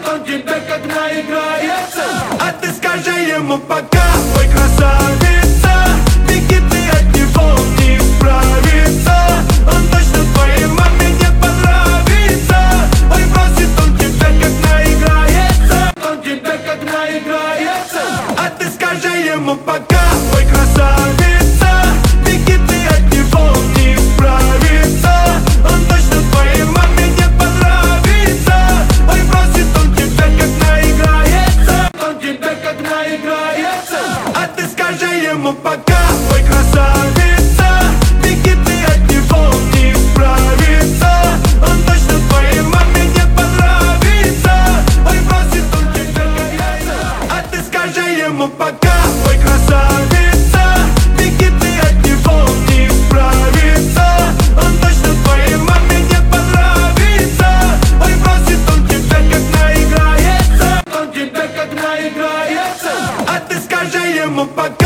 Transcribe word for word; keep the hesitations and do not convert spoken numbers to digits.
он тебе как наиграется. А ты скажи ему пока, ой, красавица, беги ты от него, не справится. Он точно твоей маме не понравится. Ой, бросит он тебя как наиграется, он тебе как наиграется. А ты скажи ему пока, ой, красавица, беги ты от него, не справится. Он точно твоей маме не понравится. Ой, бросит он тебя как наиграется, он тебя как наиграется. А ты скажи ему пока, ой, красавица, беги ты от него, не справится. Он точно твоей маме не понравится. Ой, бросит он тебя как наиграется. А ты скажи ему пока, ой, красавица, беги ты от него, не справится. Он точно твоей маме не понравится. Ой, бросит он тебя как наиграется, он тебя как наиграется. А ты скажи ему пока.